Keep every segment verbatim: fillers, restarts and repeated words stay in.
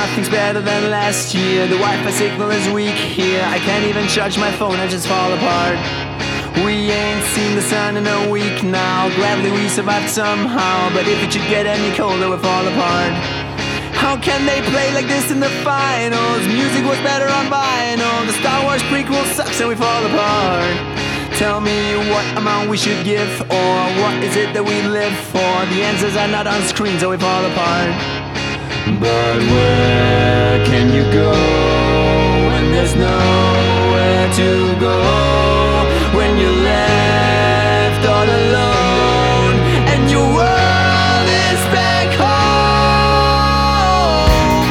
nothing's better than last year. The Wi-Fi signal is weak here. I can't even charge my phone, I just fall apart. We ain't seen the sun in a week now. Gladly we survived somehow, but if it should get any colder, we'll fall apart. How can they play like this in the finals? Music was better on vinyl. The Star Wars prequel sucks and we fall apart. Tell me what amount we should give, or what is it that we live for? The answers are not on screen, so we fall apart. But where can you go when there's nowhere to go? When you're left all alone and your world is back home.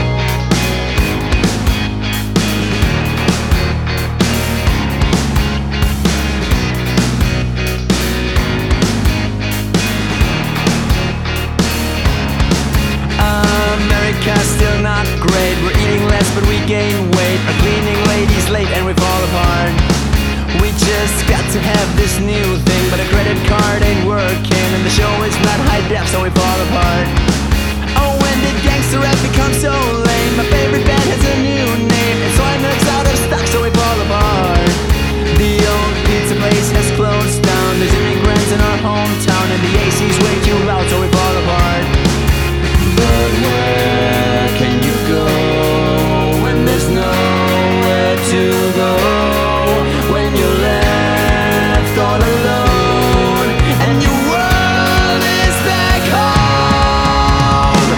America's still not great. We're eating less but we gain weight. Our cleaning lady's late and we fall apart. We just got to have this new thing, but a credit card ain't working, and the show is not high def, so we fall apart. Oh, when did gangster rap become so lame? My favorite band has a new name, and Soilwork's out of stock, so we fall apart. The old pizza place has closed down. There's immigrants in our hometown, and the A C's way too loud, so we fall apart. But where can you go when there's nowhere to go? When you're left all alone and your world is back home.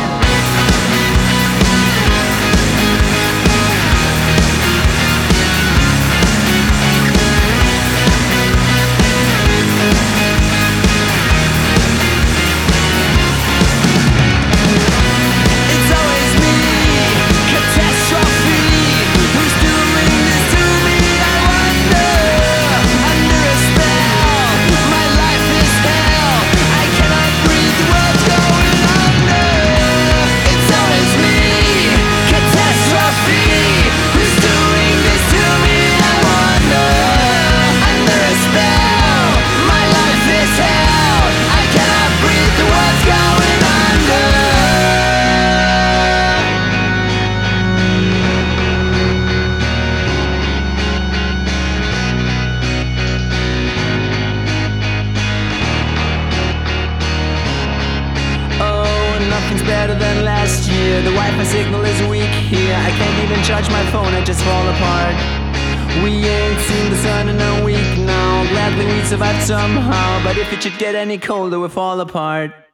It's always me, catastrophe. Who's doing this to me? I wonder. Under a spell, my life is hell. I cannot breathe, the world's going under. It's always me, catastrophe. Who's doing this to me? I wonder. Under a spell, my life is hell. I cannot breathe, the world's going under. Oh, nothing's better than last year. The Wi-Fi signal is weak here. I can't even charge my phone, I just fall apart. We ain't seen the sun in a week now. Gladly we survived somehow, but if it should get any colder, we'll fall apart.